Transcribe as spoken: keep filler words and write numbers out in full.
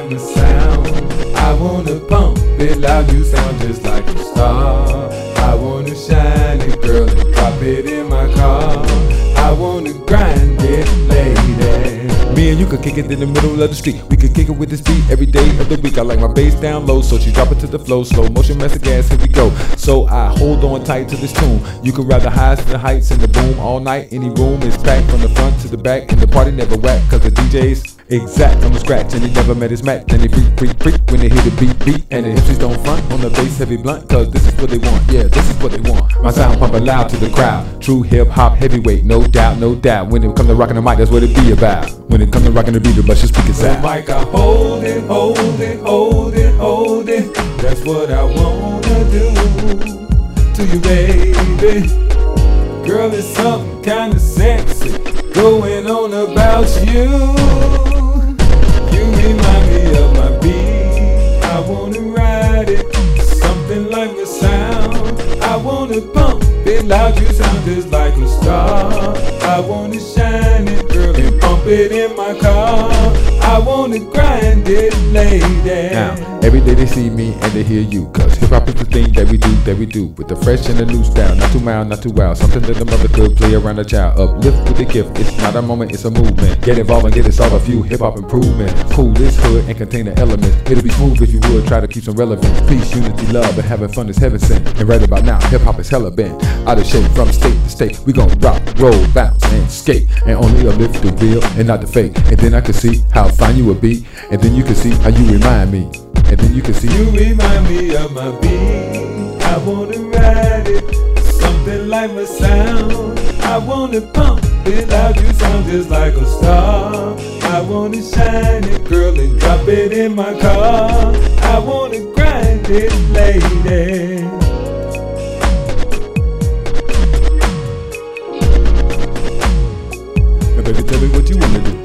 my sound. I wanna pump it loud, you sound just like a star. I wanna shine it, girl, and drop it in my car. I wanna grind it, lady. Me and you could kick it in the middle of the street. We could kick it with this beat every day of the week. I like my bass down low, so she drop it to the flow. Slow motion, master gas, here we go. So I hold on tight to this tune. You can ride the highs to the heights and the boom all night. Any room is packed from the front to the back, and the party never whack, cause the D J's exact from the scratch, and he never met his match. And they freak, freak, freak when they hear the beat, beat. And the hipsters don't front on the bass heavy blunt, cause this is what they want, yeah, this is what they want. My sound pumping loud to the crowd. True hip hop heavyweight, no doubt, no doubt. When it comes to rocking the mic, that's what it be about. When it comes to rocking the beat, but you speak it out. The mic, I hold it, hold it, hold it, hold it. That's what I wanna do to you, baby. Girl, it's something kinda sexy going on about you. You remind me of my beat. I wanna ride it, something like my sound. I wanna pump it loud, you sound just like a star. I wanna shine it, girl, and pump it in my car. I wanna grind it, lady. Now, every day they see me and they hear you, cause hip-hop is the thing that we do, that we do. With the fresh and the new style, not too mild, not too wild. Something that the mother could play around a child. Uplift with the gift, it's not a moment, it's a movement. Get involved and get it solved, a few hip-hop improvements. Cool this hood and contain the elements. It'll be smooth if you would, try to keep some relevance. Peace, unity, love, and having fun is heaven sent. And right about now, hip-hop is hella bent. Out of shape from state to state, we gon' rock, roll, bounce, and skate. And only uplift the real and not the fake. And then I can see how fine you would be. And then you can see how you remind me. And then you can see you remind me of my beat. I wanna ride it, something like my sound. I wanna pump it loud, you sound just like a star. I wanna shine it, girl, and drop it in my car. I wanna grind it, lady. Now baby, tell me what you wanna do.